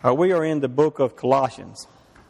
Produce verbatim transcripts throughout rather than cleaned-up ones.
Uh, we are in the book of Colossians.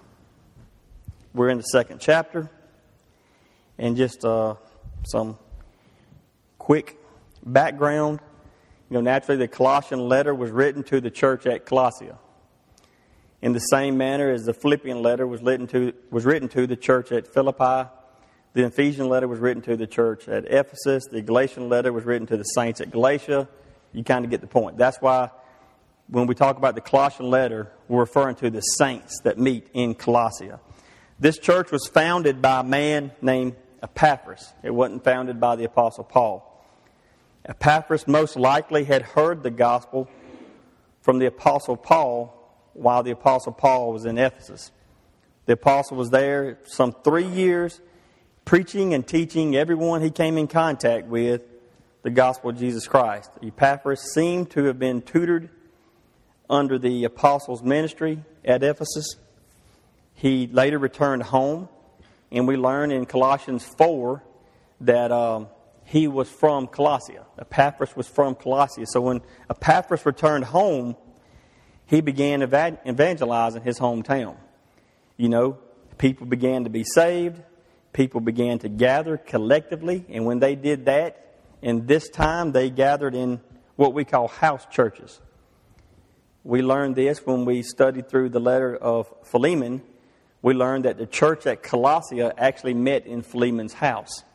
We're in the second chapter. And just uh, some quick background. You know, naturally the Colossian letter was written to the church at Colossia. In the same manner as the Philippian letter was written to, was written to the church at Philippi. The Ephesian letter was written to the church at Ephesus. The Galatian letter was written to the saints at Galatia. You kind of get the point. That's why when we talk about the Colossian letter, we're referring to the saints that meet in Colossia. This church was founded by a man named Epaphras. It wasn't founded by the Apostle Paul. Epaphras most likely had heard the gospel from the Apostle Paul while the Apostle Paul was in Ephesus. The Apostle was there some three years preaching and teaching everyone he came in contact with the gospel of Jesus Christ. Epaphras seemed to have been tutored under the apostles' ministry at Ephesus. He later returned home, and we learn in Colossians four that um, he was from Colossia. Epaphras was from Colossia. So when Epaphras returned home, he began eva- evangelizing his hometown. You know, people began to be saved. People began to gather collectively, and when they did that, in this time they gathered in what we call house churches. We learned this when we studied through the letter of Philemon. We learned that the church at Colossia actually met in Philemon's house.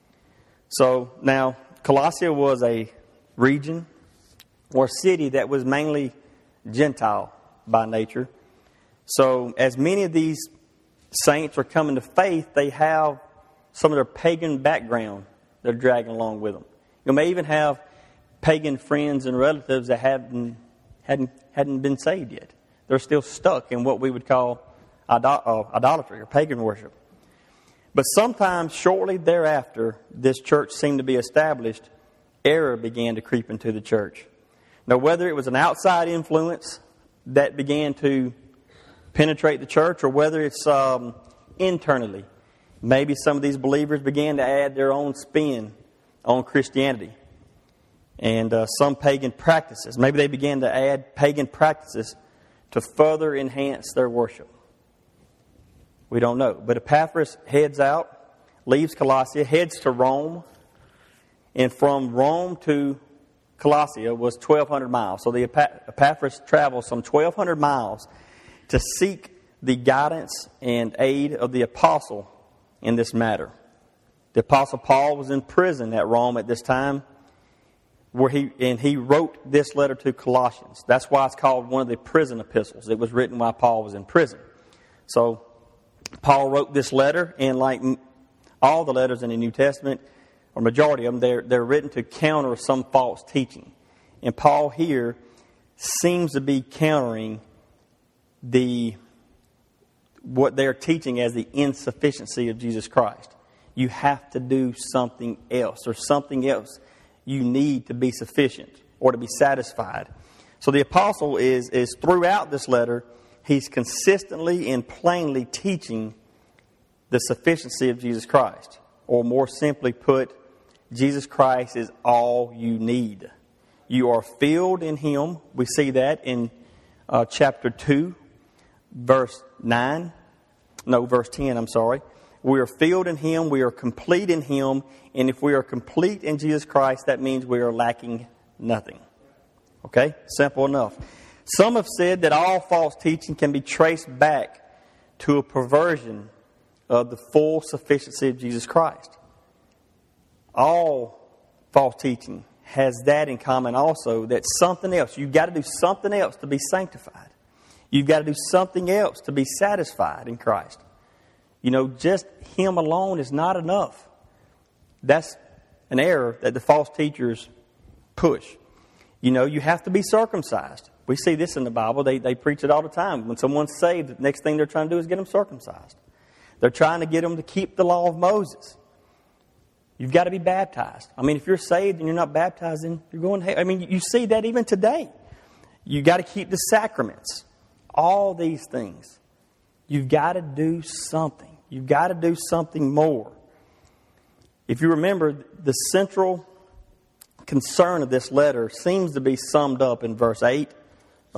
So now, Colossia was a region or city that was mainly Gentile by nature. So as many of these saints are coming to faith, they have some of their pagan background they're dragging along with them. You may even have pagan friends and relatives that hadn't hadn't hadn't been saved yet. They're still stuck in what we would call idolatry or pagan worship. But sometimes shortly thereafter, this church seemed to be established, error began to creep into the church. Now, whether it was an outside influence that began to penetrate the church, or whether it's um, internally, maybe some of these believers began to add their own spin on Christianity and uh, some pagan practices. Maybe they began to add pagan practices to further enhance their worship. We don't know. But Epaphras heads out, leaves Colossia, heads to Rome, and from Rome to Colossia was twelve hundred miles. So the Epaphras traveled some twelve hundred miles to seek the guidance and aid of the apostle in this matter. The apostle Paul was in prison at Rome at this time, where he and he wrote this letter to Colossians. That's why it's called one of the prison epistles. It was written while Paul was in prison. So Paul wrote this letter, and like all the letters in the New Testament, or majority of them, they're, they're written to counter some false teaching. And Paul here seems to be countering the what they're teaching as the insufficiency of Jesus Christ. You have to do something else, or something else you need to be sufficient or to be satisfied. So the apostle is, is throughout this letter, he's consistently and plainly teaching the sufficiency of Jesus Christ. Or more simply put, Jesus Christ is all you need. You are filled in Him. We see that in uh, chapter two, verse nine. No, verse ten, I'm sorry. We are filled in Him. We are complete in Him. And if we are complete in Jesus Christ, that means we are lacking nothing. Okay? Simple enough. Some have said that all false teaching can be traced back to a perversion of the full sufficiency of Jesus Christ. All false teaching has that in common also, that something else, you've got to do something else to be sanctified. You've got to do something else to be satisfied in Christ. You know, just Him alone is not enough. That's an error that the false teachers push. You know, you have to be circumcised. We see this in the Bible. They, they preach it all the time. When someone's saved, the next thing they're trying to do is get them circumcised. They're trying to get them to keep the law of Moses. You've got to be baptized. I mean, if you're saved and you're not baptized, then you're going to hell. I mean, you see that even today. You've got to keep the sacraments. All these things. You've got to do something. You've got to do something more. If you remember, the central concern of this letter seems to be summed up in verse eight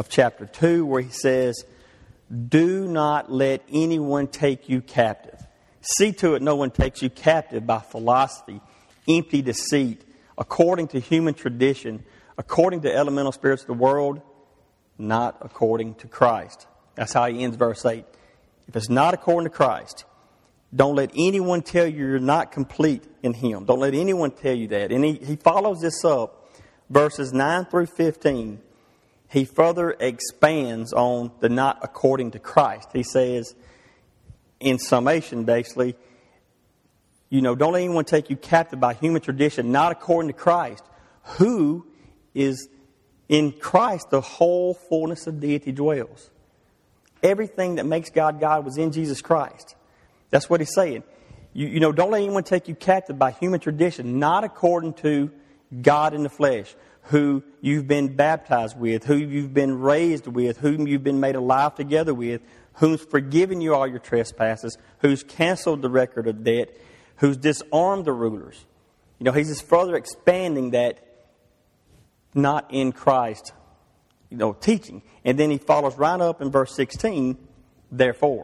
of chapter two, where he says, do not let anyone take you captive. See to it no one takes you captive by philosophy, empty deceit, according to human tradition, according to elemental spirits of the world, not according to Christ. That's how he ends verse eight. If it's not according to Christ, don't let anyone tell you you're not complete in Him. Don't let anyone tell you that. And he, he follows this up, verses nine through fifteen. He further expands on the not according to Christ. He says, in summation, basically, you know, don't let anyone take you captive by human tradition, not according to Christ, who is in Christ the whole fullness of deity dwells. Everything that makes God God was in Jesus Christ. That's what he's saying. You, you know, don't let anyone take you captive by human tradition, not according to God in the flesh, who you've been baptized with, who you've been raised with, whom you've been made alive together with, who's forgiven you all your trespasses, who's canceled the record of debt, who's disarmed the rulers. You know, he's just further expanding that not in Christ, you know, teaching. And then he follows right up in verse sixteen, therefore.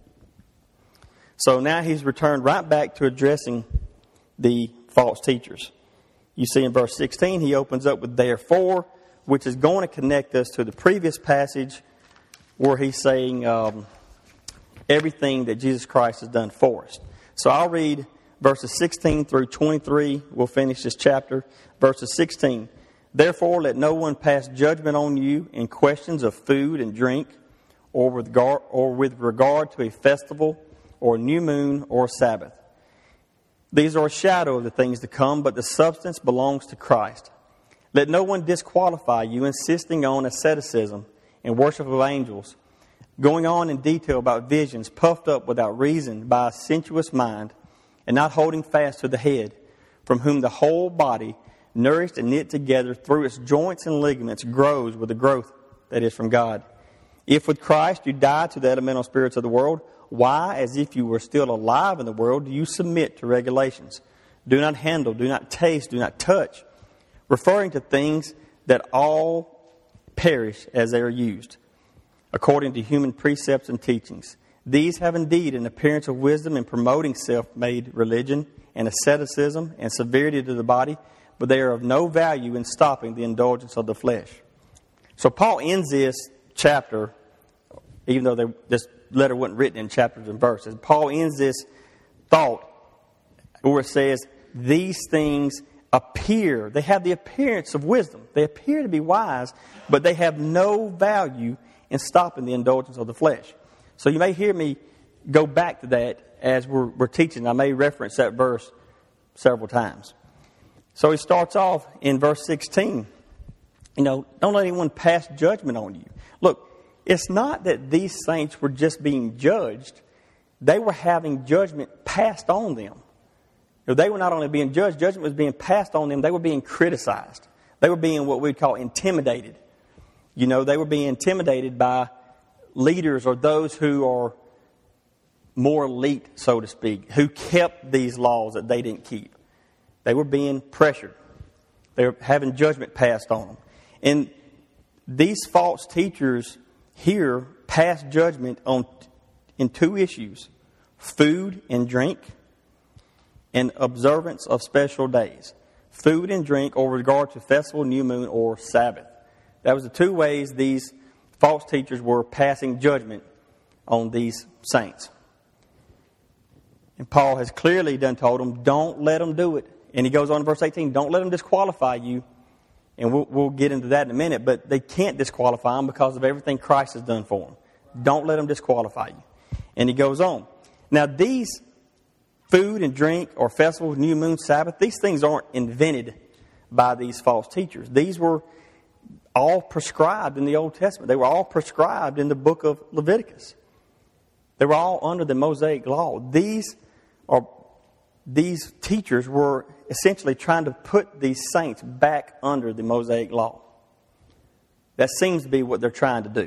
So now he's returned right back to addressing the false teachers. You see in verse sixteen, he opens up with therefore, which is going to connect us to the previous passage where he's saying um, everything that Jesus Christ has done for us. So I'll read verses sixteen through twenty-three. We'll finish this chapter. Verses sixteen. Therefore, let no one pass judgment on you in questions of food and drink, or with regard, or with regard to a festival, or new moon, or Sabbath. These are a shadow of the things to come, but the substance belongs to Christ. Let no one disqualify you, insisting on asceticism and worship of angels, going on in detail about visions, puffed up without reason by a sensuous mind, and not holding fast to the head, from whom the whole body, nourished and knit together through its joints and ligaments, grows with the growth that is from God. If with Christ you died to the elemental spirits of the world, why, as if you were still alive in the world, do you submit to regulations? Do not handle, do not taste, do not touch, referring to things that all perish as they are used, according to human precepts and teachings. These have indeed an appearance of wisdom in promoting self-made religion and asceticism and severity to the body, but they are of no value in stopping the indulgence of the flesh. So Paul ends this chapter, even though they, this letter wasn't written in chapters and verses. Paul ends this thought where it says, these things appear, they have the appearance of wisdom. They appear to be wise, but they have no value in stopping the indulgence of the flesh. So you may hear me go back to that as we're, we're teaching. I may reference that verse several times. So he starts off in verse sixteen. You know, don't let anyone pass judgment on you. Look, it's not that these saints were just being judged. They were having judgment passed on them. You know, they were not only being judged, judgment was being passed on them. They were being criticized. They were being what we'd call intimidated. You know, they were being intimidated by leaders or those who are more elite, so to speak, who kept these laws that they didn't keep. They were being pressured. They were having judgment passed on them. And these false teachers here pass judgment on in two issues: food and drink, and observance of special days. Food and drink, or regard to festival, new moon, or Sabbath. That was the two ways these false teachers were passing judgment on these saints. And Paul has clearly done told them, don't let them do it. And he goes on in verse eighteen, don't let them disqualify you. And we'll, we'll get into that in a minute. But they can't disqualify them because of everything Christ has done for them. Don't let them disqualify you. And he goes on. Now these food and drink or festivals, new moon, Sabbath, these things aren't invented by these false teachers. These were all prescribed in the Old Testament. They were all prescribed in the book of Leviticus. They were all under the Mosaic law. These are These teachers were essentially trying to put these saints back under the Mosaic law. That seems to be what they're trying to do.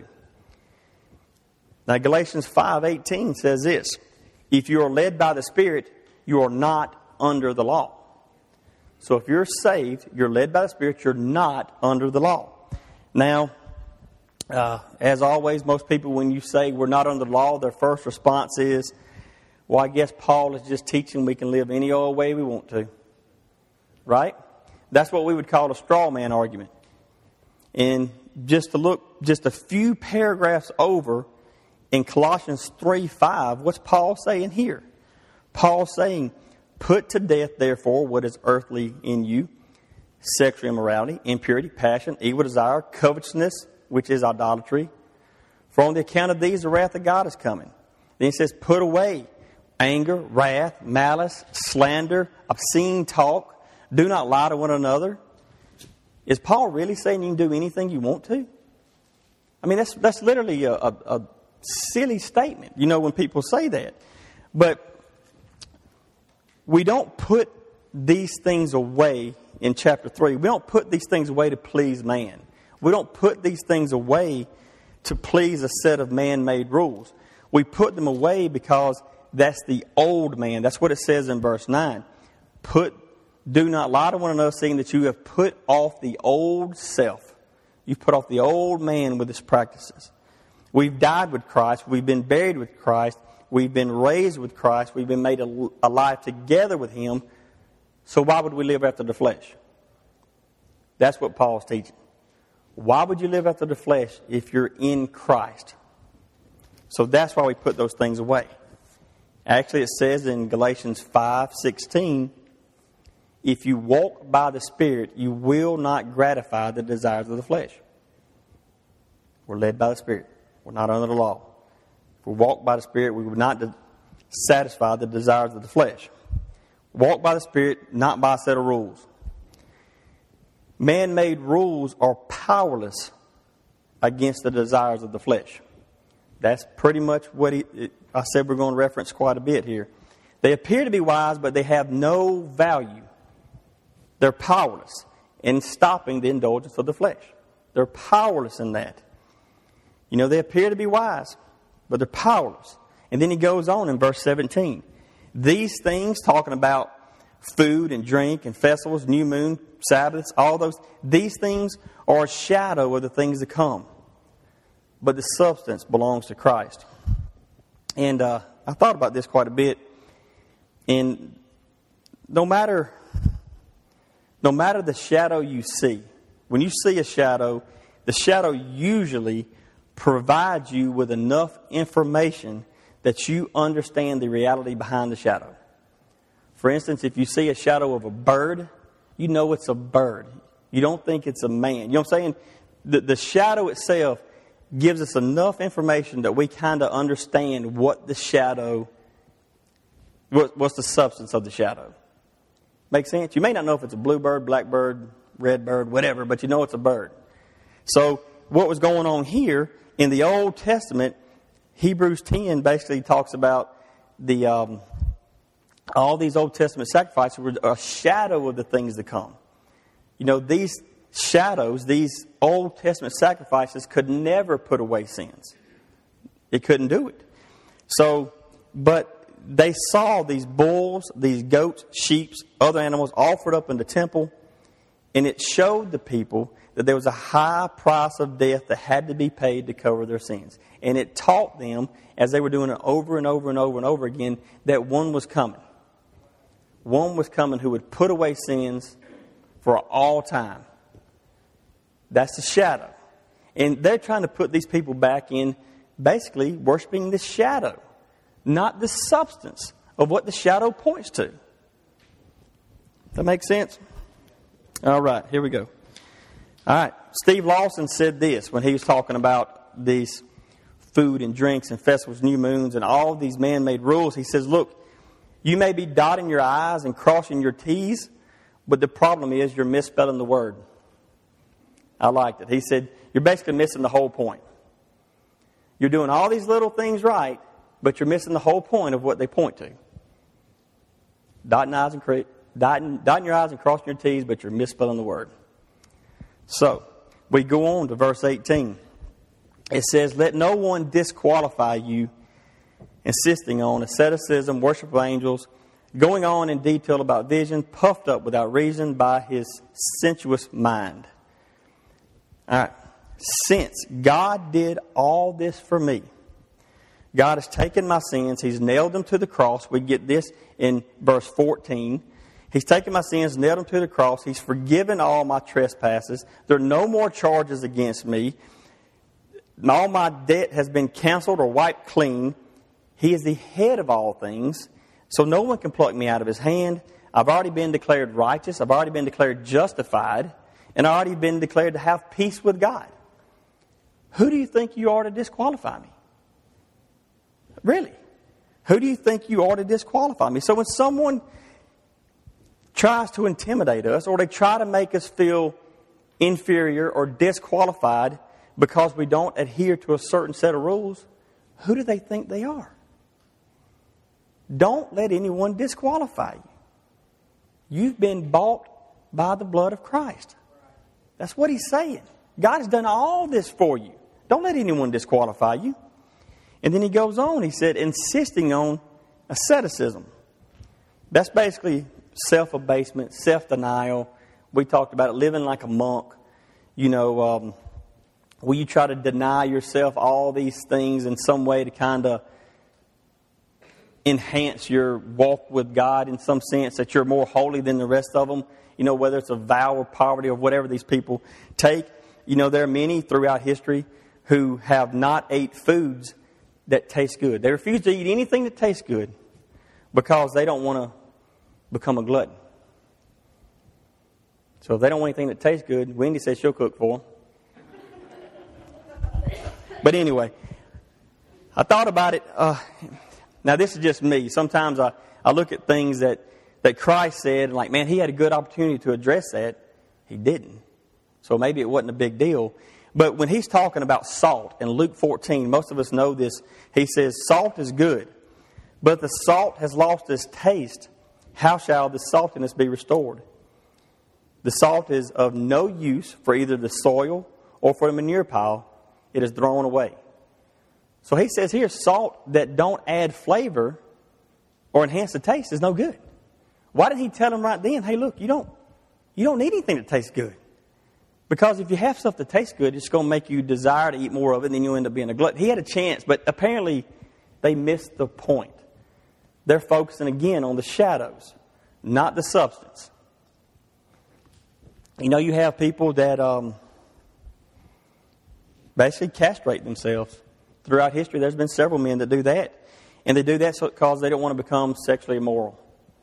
Now Galatians five eighteen says this: if you are led by the Spirit, you are not under the law. So if you're saved, you're led by the Spirit, you're not under the law. Now, Uh, as always, most people, when you say we're not under the law, their first response is, well, I guess Paul is just teaching we can live any old way we want to. Right? That's what we would call a straw man argument. And just to look just a few paragraphs over in Colossians three five, what's Paul saying here? Paul's saying, put to death, therefore, what is earthly in you, sexual immorality, impurity, passion, evil desire, covetousness, which is idolatry. For on the account of these, the wrath of God is coming. Then he says, put away anger, wrath, malice, slander, obscene talk. Do not lie to one another. Is Paul really saying you can do anything you want to? I mean, that's that's literally a, a, a silly statement, you know, when people say that. But we don't put these things away in chapter three. We don't put these things away to please man. We don't put these things away to please a set of man-made rules. We put them away because that's the old man. That's what it says in verse nine. Put, do not lie to one another, seeing that you have put off the old self. You've put off the old man with his practices. We've died with Christ. We've been buried with Christ. We've been raised with Christ. We've been made alive together with Him. So why would we live after the flesh? That's what Paul's teaching. Why would you live after the flesh if you're in Christ? So that's why we put those things away. Actually, it says in Galatians five sixteen, if you walk by the Spirit, you will not gratify the desires of the flesh. We're led by the Spirit. We're not under the law. If we walk by the Spirit, we will not de- satisfy the desires of the flesh. Walk by the Spirit, not by a set of rules. Man-made rules are powerless against the desires of the flesh. That's pretty much what he, it, I said we're going to reference quite a bit here. They appear to be wise, but they have no value. They're powerless in stopping the indulgence of the flesh. They're powerless in that. You know, they appear to be wise, but they're powerless. And then he goes on in verse seventeen. These things, talking about food and drink and festivals, new moon, Sabbaths, all those, these things are a shadow of the things to come. But the substance belongs to Christ. And uh, I thought about this quite a bit. And no matter, no matter the shadow you see, when you see a shadow, the shadow usually provides you with enough information that you understand the reality behind the shadow. For instance, if you see a shadow of a bird, you know it's a bird. You don't think it's a man. You know what I'm saying? The, the shadow itself gives us enough information that we kind of understand what the shadow, what, what's the substance of the shadow. Make sense? You may not know if it's a bluebird, blackbird, red bird, whatever, but you know it's a bird. So what was going on here in the Old Testament, Hebrews ten basically talks about the um, all these Old Testament sacrifices were a shadow of the things to come. You know, these shadows, these Old Testament sacrifices could never put away sins. It couldn't do it. So, but they saw these bulls, these goats, sheep, other animals offered up in the temple, and it showed the people that there was a high price of death that had to be paid to cover their sins. And it taught them, as they were doing it over and over and over and over again, that one was coming. One was coming who would put away sins for all time. That's the shadow. And they're trying to put these people back in basically worshiping the shadow, not the substance of what the shadow points to. That makes sense? All right, here we go. All right, Steve Lawson said this when he was talking about these food and drinks and festivals, new moons, and all these man-made rules. He says, look, you may be dotting your I's and crossing your T's, but the problem is you're misspelling the word. I liked it. He said, you're basically missing the whole point. You're doing all these little things right, but you're missing the whole point of what they point to. Dotting, I's and cre- dotting, dotting your I's and crossing your T's, but you're misspelling the word. So, we go on to verse eighteen. It says, let no one disqualify you, insisting on asceticism, worship of angels, going on in detail about vision, puffed up without reason by his sensuous mind. All right. since God did all this for me, God has taken my sins. He's nailed them to the cross. We get this in verse fourteen. He's taken my sins, nailed them to the cross. He's forgiven all my trespasses. There are no more charges against me. All my debt has been canceled or wiped clean. He is the head of all things, so no one can pluck me out of His hand. I've already been declared righteous. I've already been declared justified. And I've already been declared to have peace with God. Who do you think you are to disqualify me? Really? Who do you think you are to disqualify me? So when someone tries to intimidate us or they try to make us feel inferior or disqualified because we don't adhere to a certain set of rules, who do they think they are? Don't let anyone disqualify you. You've been bought by the blood of Christ. That's what He's saying. God has done all this for you. Don't let anyone disqualify you. And then He goes on, He said, insisting on asceticism. That's basically self-abasement, self-denial. We talked about it, living like a monk. You know, um, where you try to deny yourself all these things in some way to kind of enhance your walk with God in some sense, that you're more holy than the rest of them. You know, whether it's a vow of poverty or whatever these people take. You know, there are many throughout history who have not ate foods that taste good. They refuse to eat anything that tastes good because they don't want to become a glutton. So if they don't want anything that tastes good, Wendy says she'll cook for them. But anyway, I thought about it. Uh, now, this is just me. Sometimes I, I look at things that, that Christ said, and like, man, He had a good opportunity to address that. He didn't. So maybe it wasn't a big deal. But when He's talking about salt in Luke fourteen, most of us know this. He says, salt is good, but the salt has lost its taste. How shall the saltiness be restored? The salt is of no use for either the soil or for the manure pile. It is thrown away. So He says here, salt that don't add flavor or enhance the taste is no good. Why didn't He tell them right then, hey, look, you don't, you don't need anything that tastes good. Because if you have stuff that tastes good, it's going to make you desire to eat more of it, and then you'll end up being a glutton. He had a chance, but apparently they missed the point. They're focusing again on the shadows, not the substance. You know, you have people that um, basically castrate themselves. Throughout history, there's been several men that do that. And they do that because they don't want to become sexually immoral.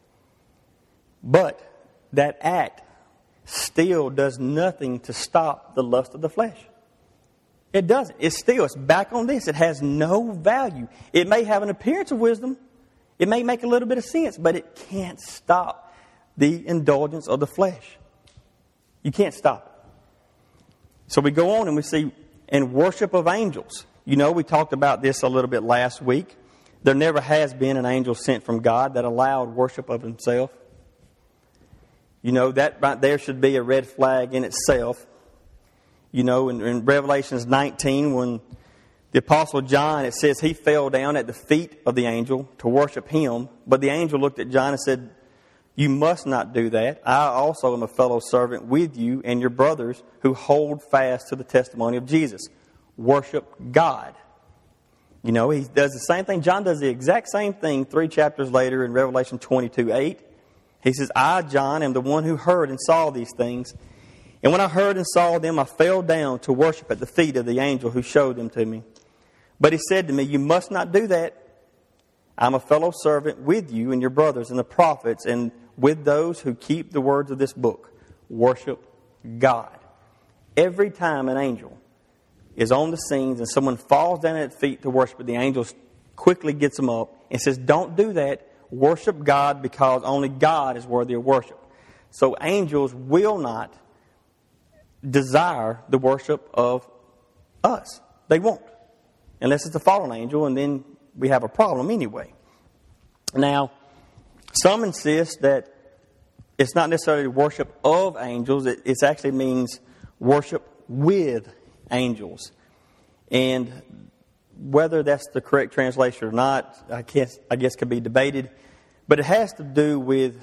But that act still does nothing to stop the lust of the flesh. It doesn't. It's still, it's back on this. It has no value. It may have an appearance of wisdom. It may make a little bit of sense, but it can't stop the indulgence of the flesh. You can't stop it. So we go on and we see, in worship of angels. You know, we talked about this a little bit last week. There never has been an angel sent from God that allowed worship of Himself. You know, that right there should be a red flag in itself. You know, in, in Revelations nineteen, when the Apostle John, it says he fell down at the feet of the angel to worship him. But the angel looked at John and said, you must not do that. I also am a fellow servant with you and your brothers who hold fast to the testimony of Jesus. Worship God. You know, he does the same thing. John does the exact same thing three chapters later in Revelation twenty-two eight. He says, I, John, am the one who heard and saw these things. And when I heard and saw them, I fell down to worship at the feet of the angel who showed them to me. But he said to me, you must not do that. I'm a fellow servant with you and your brothers and the prophets and with those who keep the words of this book. Worship God. Every time an angel is on the scenes and someone falls down at feet to worship, the angel quickly gets them up and says, don't do that. Worship God because only God is worthy of worship. So angels will not desire the worship of us. They won't. Unless it's a fallen angel, and then we have a problem anyway. Now, some insist that it's not necessarily worship of angels. It, it actually means worship with angels. And whether that's the correct translation or not, I guess, I guess could be debated. But it has to do with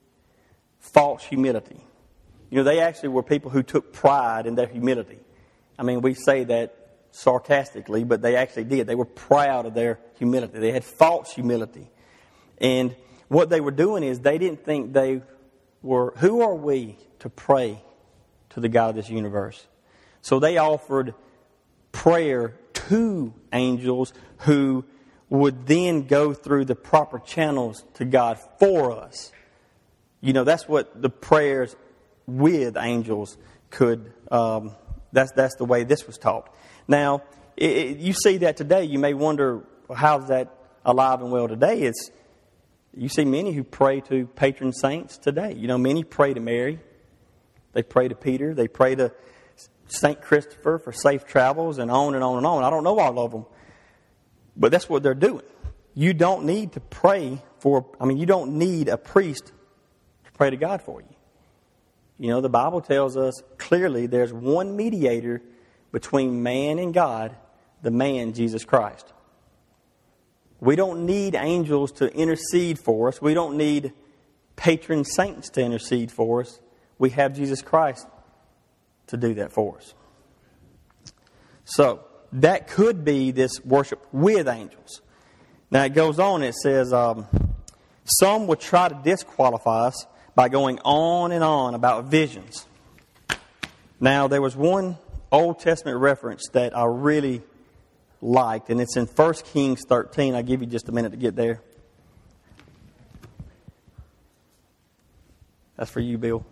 false humility. You know, they actually were people who took pride in their humility. I mean, we say that sarcastically, but they actually did. They were proud of their humility. They had false humility. And what they were doing is they didn't think they were, who are we to pray to the God of this universe? So they offered prayer to angels who would then go through the proper channels to God for us. You know, that's what the prayers with angels could, um, that's, that's the way this was taught. Now, it, it, you see that today. You may wonder, how's that alive and well today? It's, you see many who pray to patron saints today. You know, many pray to Mary. They pray to Peter. They pray to Saint Christopher for safe travels, and on and on and on. I don't know all of them, but that's what they're doing. You don't need to pray for, I mean, you don't need a priest to pray to God for you. You know, the Bible tells us clearly there's one mediator between man and God, the man, Jesus Christ. We don't need angels to intercede for us. We don't need patron saints to intercede for us. We have Jesus Christ to do that for us. So, that could be this worship with angels. Now, it goes on, it says, um, some would try to disqualify us by going on and on about visions. Now, there was one Old Testament reference that I really liked, and it's in First Kings thirteen. I'll give you just a minute to get there. That's for you, Bill.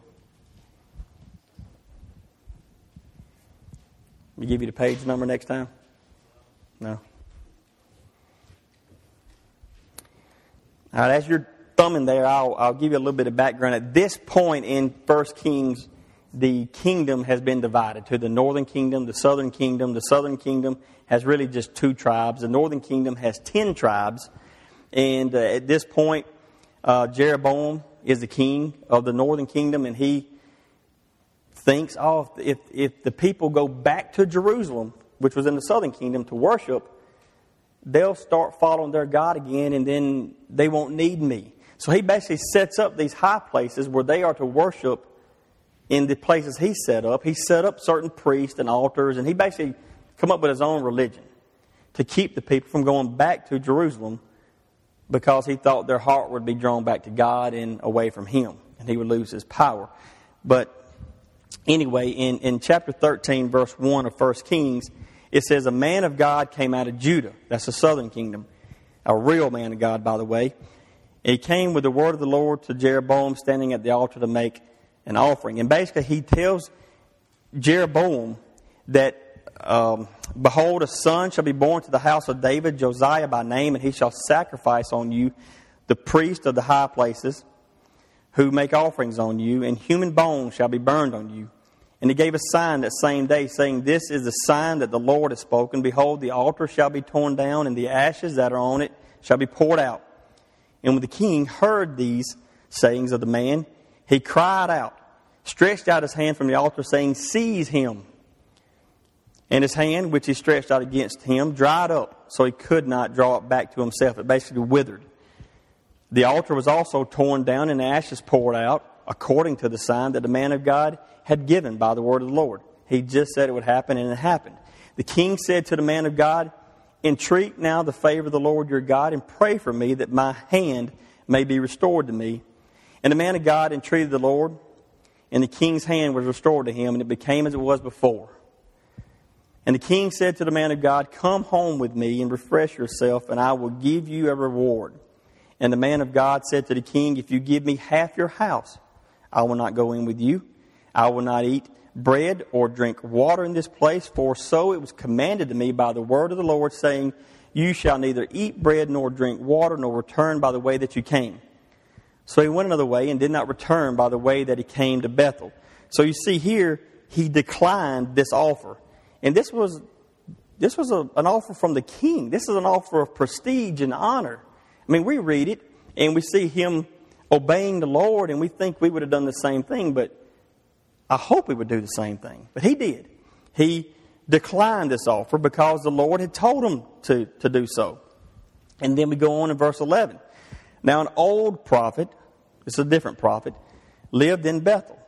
We give you the page number next time? No. All right, as you're thumbing there, I'll, I'll give you a little bit of background. At this point in First Kings, the kingdom has been divided to the northern kingdom, the southern kingdom. The southern kingdom has really just two tribes. The northern kingdom has ten tribes. And uh, at this point, uh, Jeroboam is the king of the northern kingdom, and he thinks, oh, if, if the people go back to Jerusalem, which was in the southern kingdom, to worship, they'll start following their God again, and then they won't need me. So he basically sets up these high places where they are to worship in the places he set up. He set up certain priests and altars, and he basically come up with his own religion to keep the people from going back to Jerusalem, because he thought their heart would be drawn back to God and away from him, and he would lose his power. But anyway, in, in chapter thirteen, verse one of First Kings, it says, a man of God came out of Judah. That's the southern kingdom. A real man of God, by the way. He came with the word of the Lord to Jeroboam, standing at the altar to make an offering. And basically, he tells Jeroboam that, um, behold, a son shall be born to the house of David, Josiah by name, and he shall sacrifice on you the priest of the high places, who make offerings on you, and human bones shall be burned on you. And he gave a sign that same day, saying, this is the sign that the Lord has spoken. Behold, the altar shall be torn down, and the ashes that are on it shall be poured out. And when the king heard these sayings of the man, he cried out, stretched out his hand from the altar, saying, seize him. And his hand, which he stretched out against him, dried up, so he could not draw it back to himself. It basically withered. The altar was also torn down, and the ashes poured out, according to the sign that the man of God had given by the word of the Lord. He just said it would happen, and it happened. The king said to the man of God, entreat now the favor of the Lord your God, and pray for me that my hand may be restored to me. And the man of God entreated the Lord, and the king's hand was restored to him, and it became as it was before. And the king said to the man of God, come home with me and refresh yourself, and I will give you a reward. And the man of God said to the king, if you give me half your house, I will not go in with you. I will not eat bread or drink water in this place, for so it was commanded to me by the word of the Lord, saying, you shall neither eat bread nor drink water, nor return by the way that you came. So he went another way and did not return by the way that he came to Bethel. So you see here, he declined this offer. And this was this was a, an offer from the king. This is an offer of prestige and honor. I mean, we read it and we see him obeying the Lord, and we think we would have done the same thing, but I hope we would do the same thing. But he did. He declined this offer because the Lord had told him to, to do so. And then we go on in verse eleven. Now an old prophet, this is a different prophet, lived in Bethel,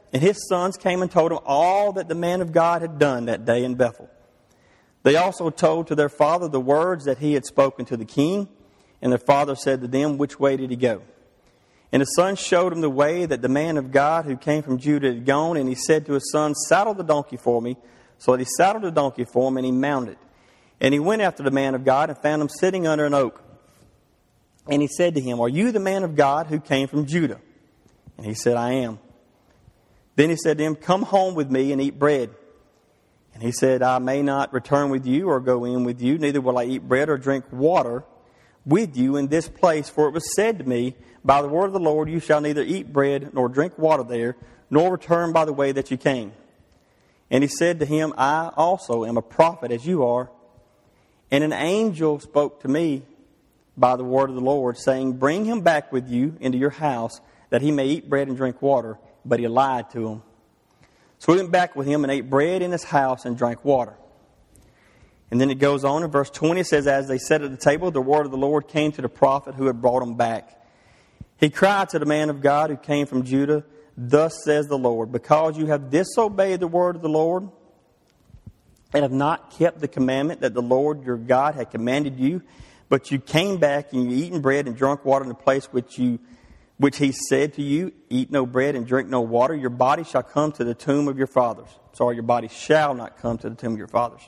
and his sons came and told him all that the man of God had done that day in Bethel. They also told to their father the words that he had spoken to the king, and their father said to them, which way did he go? And his son showed him the way that the man of God who came from Judah had gone, and he said to his son, saddle the donkey for me. So he saddled the donkey for him, and he mounted. And he went after the man of God and found him sitting under an oak. And he said to him, are you the man of God who came from Judah? And he said, I am. Then he said to him, come home with me and eat bread. And he said, I may not return with you or go in with you, neither will I eat bread or drink water with you in this place. For it was said to me, by the word of the Lord, you shall neither eat bread nor drink water there, nor return by the way that you came. And he said to him, I also am a prophet as you are. And an angel spoke to me by the word of the Lord, saying, bring him back with you into your house, that he may eat bread and drink water. But he lied to him. So he went back with him and ate bread in his house and drank water. And then it goes on in verse twenty. It says, as they sat at the table, the word of the Lord came to the prophet who had brought him back. He cried to the man of God who came from Judah, thus says the Lord, because you have disobeyed the word of the Lord and have not kept the commandment that the Lord your God had commanded you, but you came back and you eaten bread and drunk water in the place which you which he said to you, eat no bread and drink no water, your body shall come to the tomb of your fathers. Sorry, your body shall not come to the tomb of your fathers.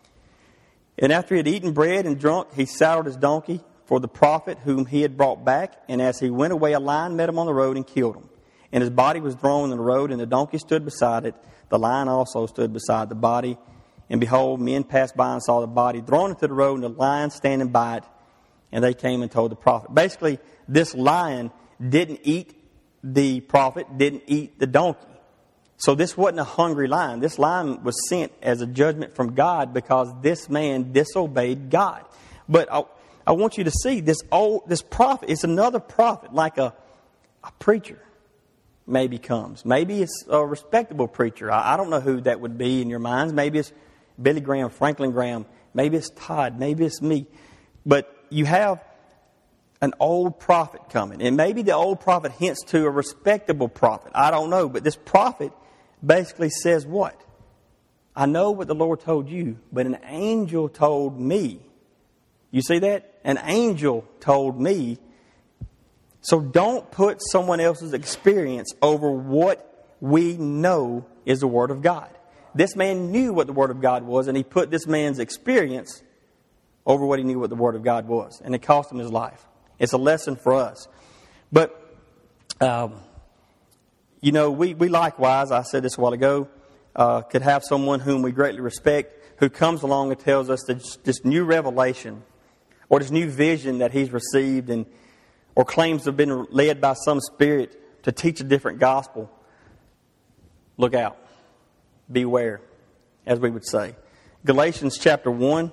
And after he had eaten bread and drunk, he saddled his donkey for the prophet whom he had brought back. And as he went away, a lion met him on the road and killed him. And his body was thrown in the road, and the donkey stood beside it. The lion also stood beside the body. And behold, men passed by and saw the body thrown into the road, and the lion standing by it. And they came and told the prophet. Basically, this lion didn't eat the prophet, didn't eat the donkey. So this wasn't a hungry lion. This lion was sent as a judgment from God because this man disobeyed God. But I, I want you to see this old, this prophet is another prophet, like a, a preacher maybe comes. Maybe it's a respectable preacher. I, I don't know who that would be in your minds. Maybe it's Billy Graham, Franklin Graham. Maybe it's Todd. Maybe it's me. But you have an old prophet coming. And maybe the old prophet hints to a respectable prophet. I don't know. But this prophet basically says what? I know what the Lord told you, but an angel told me. You see that? An angel told me. So don't put someone else's experience over what we know is the Word of God. This man knew what the Word of God was, and he put this man's experience over what he knew what the Word of God was. And it cost him his life. It's a lesson for us. But, um, you know, we, we likewise, I said this a while ago, uh, could have someone whom we greatly respect who comes along and tells us this, this new revelation or this new vision that he's received and or claims to have been led by some spirit to teach a different gospel. Look out. Beware, as we would say. Galatians chapter one.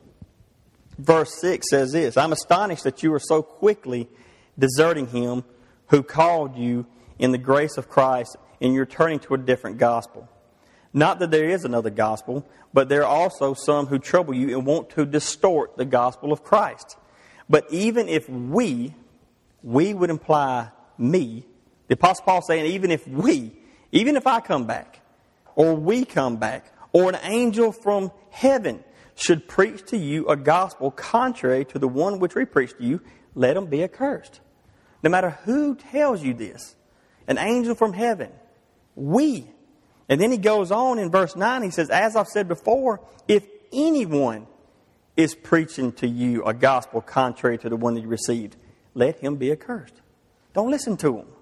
Verse six says this, I'm astonished that you are so quickly deserting him who called you in the grace of Christ, and you're turning to a different gospel. Not that there is another gospel, but there are also some who trouble you and want to distort the gospel of Christ. But even if we, we would imply me, the Apostle Paul saying even if we, even if I come back, or we come back, or an angel from heaven should preach to you a gospel contrary to the one which we preach to you, let him be accursed. No matter who tells you this, an angel from heaven, we. And then he goes on in verse nine, he says, as I've said before, if anyone is preaching to you a gospel contrary to the one that you received, let him be accursed. Don't listen to him.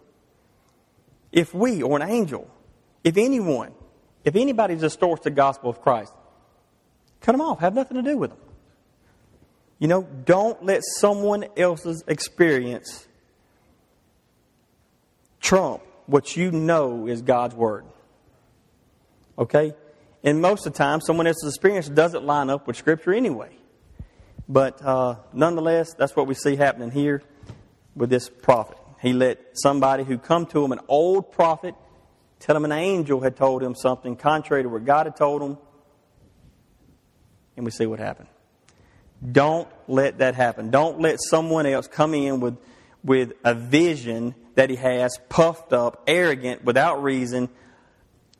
If we, or an angel, if anyone, if anybody distorts the gospel of Christ, cut them off. Have nothing to do with them. You know, don't let someone else's experience trump what you know is God's Word. Okay? And most of the time, someone else's experience doesn't line up with Scripture anyway. But uh, nonetheless, that's what we see happening here with this prophet. He let somebody who come to him, an old prophet, tell him an angel had told him something contrary to what God had told him. And we see what happened. Don't let that happen. Don't let someone else come in with, with a vision that he has, puffed up, arrogant, without reason,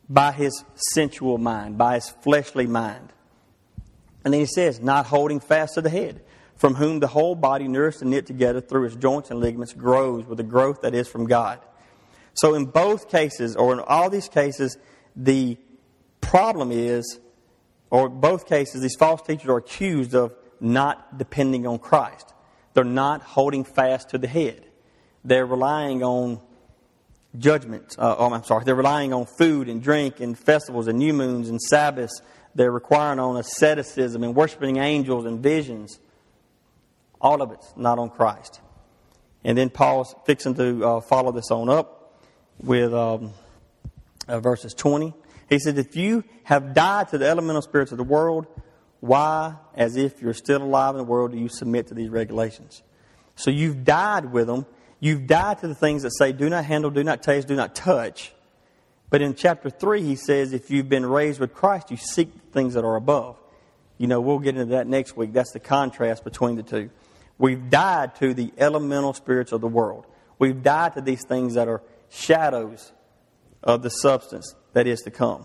by his sensual mind, by his fleshly mind. And then he says, not holding fast to the head, from whom the whole body, nourished and knit together through its joints and ligaments, grows with the growth that is from God. So in both cases, or in all these cases, the problem is, or both cases, these false teachers are accused of not depending on Christ. They're not holding fast to the head. They're relying on judgment. Uh, oh, I'm sorry. They're relying on food and drink and festivals and new moons and Sabbaths. They're requiring on asceticism and worshiping angels and visions. All of it's not on Christ. And then Paul's fixing to uh, follow this on up with um, uh, verses twenty. He said, if you have died to the elemental spirits of the world, why, as if you're still alive in the world, do you submit to these regulations? So you've died with them. You've died to the things that say, do not handle, do not taste, do not touch. But in chapter three, he says, if you've been raised with Christ, you seek things that are above. You know, we'll get into that next week. That's the contrast between the two. We've died to the elemental spirits of the world. We've died to these things that are shadows of the substance that is to come.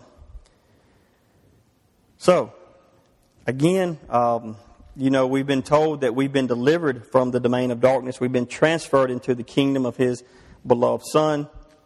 So, again, um, you know, we've been told that we've been delivered from the domain of darkness. We've been transferred into the kingdom of His beloved Son.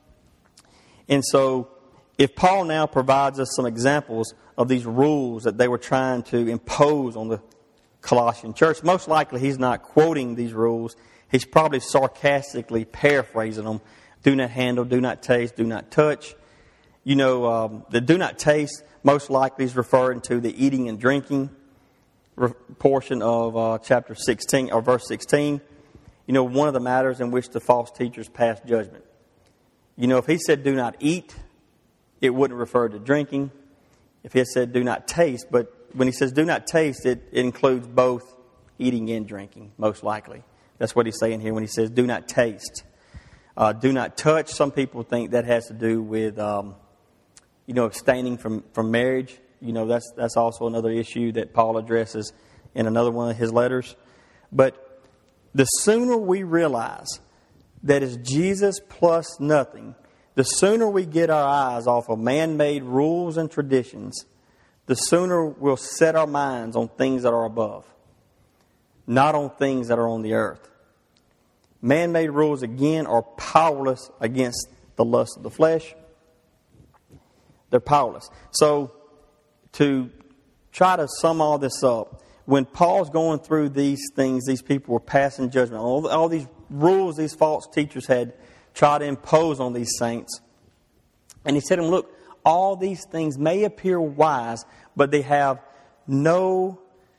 And so, if Paul now provides us some examples of these rules that they were trying to impose on the Colossian church, most likely he's not quoting these rules. He's probably sarcastically paraphrasing them. Do not handle, do not taste, do not touch. You know, um, the do not taste most likely is referring to the eating and drinking portion of uh, chapter sixteen or verse sixteen. You know, one of the matters in which the false teachers pass judgment. You know, if he said do not eat, it wouldn't refer to drinking. If he had said do not taste, but when he says do not taste, it, it includes both eating and drinking, most likely. That's what he's saying here when he says do not taste. Uh, do not touch. Some people think that has to do with, um, you know, abstaining from, from marriage. You know, that's that's also another issue that Paul addresses in another one of his letters. But the sooner we realize that it's Jesus plus nothing, the sooner we get our eyes off of man-made rules and traditions, the sooner we'll set our minds on things that are above, not on things that are on the earth. Man-made rules, again, are powerless against the lust of the flesh. They're powerless. So, to try to sum all this up, when Paul's going through these things, these people were passing judgment. All, all these rules these false teachers had tried to impose on these saints. And he said to them, look, all these things may appear wise, but they have no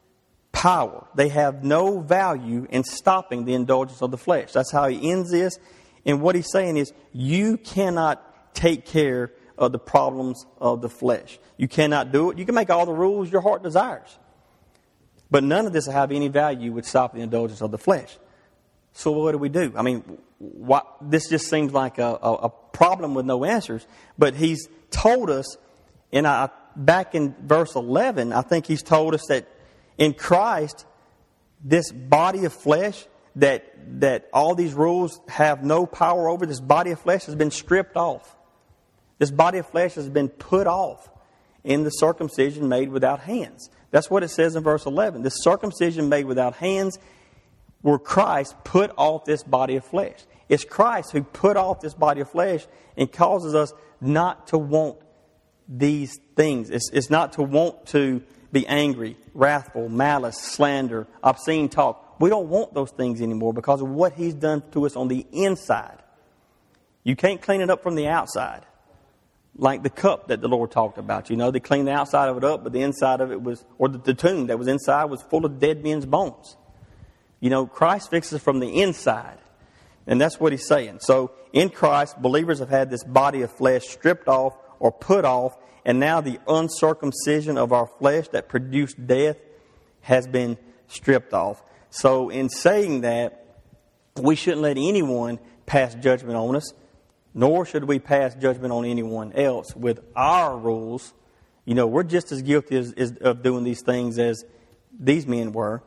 power. They have no value in stopping the indulgence of the flesh. That's how he ends this. And what he's saying is, you cannot take care of the problems of the flesh. You cannot do it. You can make all the rules your heart desires. But none of this will have any value with stopping the indulgence of the flesh. So what do we do? I mean, what, this just seems like a, a, a problem with no answers. But he's told us, and I, back in verse eleven, I think he's told us that in Christ, this body of flesh, that that all these rules have no power over, this body of flesh has been stripped off. This body of flesh has been put off in the circumcision made without hands. That's what it says in verse eleven. This circumcision made without hands, where Christ put off this body of flesh. It's Christ who put off this body of flesh and causes us not to want these things. It's, it's not to want to be angry, wrathful, malice, slander, obscene talk. We don't want those things anymore because of what He's done to us on the inside. You can't clean it up from the outside. Like the cup that the Lord talked about. You know, they cleaned the outside of it up, but the inside of it was, or the, the tomb that was inside was full of dead men's bones. You know, Christ fixes from the inside. And that's what He's saying. So, in Christ, believers have had this body of flesh stripped off or put off, and now the uncircumcision of our flesh that produced death has been stripped off. So, in saying that, we shouldn't let anyone pass judgment on us, nor should we pass judgment on anyone else with our rules. You know, we're just as guilty as, as, of doing these things as these men were.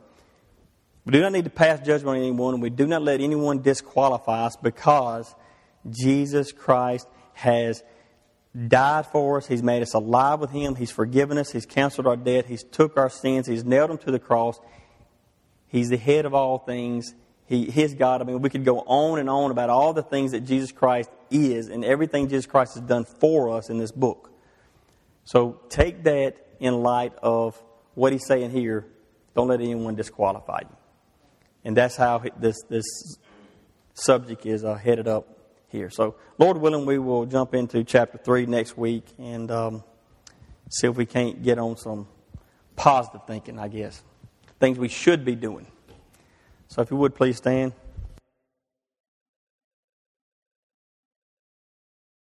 We do not need to pass judgment on anyone, and we do not let anyone disqualify us because Jesus Christ has died for us. He's made us alive with Him. He's forgiven us. He's canceled our debt. He's took our sins. He's nailed them to the cross. He's the head of all things. He, His God. I mean, we could go on and on about all the things that Jesus Christ is and everything Jesus Christ has done for us in this book. So take that in light of what He's saying here. Don't let anyone disqualify you. And that's how this this subject is uh, headed up here. So, Lord willing, we will jump into chapter three next week and um, see if we can't get on some positive thinking, I guess. Things we should be doing. So if you would, please stand.